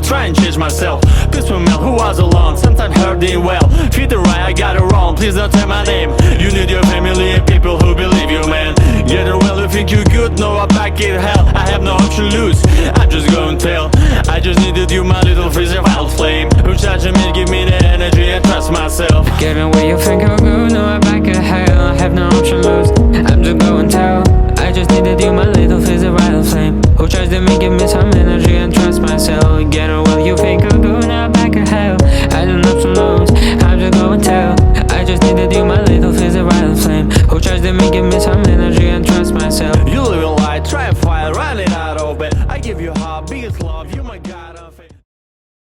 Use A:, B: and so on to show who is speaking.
A: try and change myself. Peaceful man who was alone, sometimes hurting well. Feel the right, I got it wrong, please don't tell my name. You need your family and people who believe you, man. Get it well, you think you good, no, I'm back in hell. I have no option to lose, I just go and tell. I just needed you, my little freezer wild flame, who charging me, give me the energy and trust myself.
B: Getting where you think I'm good, no, I'm back in hell. I have no option to lose, I'm just go and tell. I just needed you, my little freezer wild flame, who tries to make give me some energy and trust myself. Getting where you think I'm good, now I'm back in hell. I have no option to lose, I'm just go and tell. I just needed you, my little freezer wild flame, who tries to make give me some energy and trust myself.
A: You live a lie, try a fire, run it out of it. I give you heart, biggest love, you my god.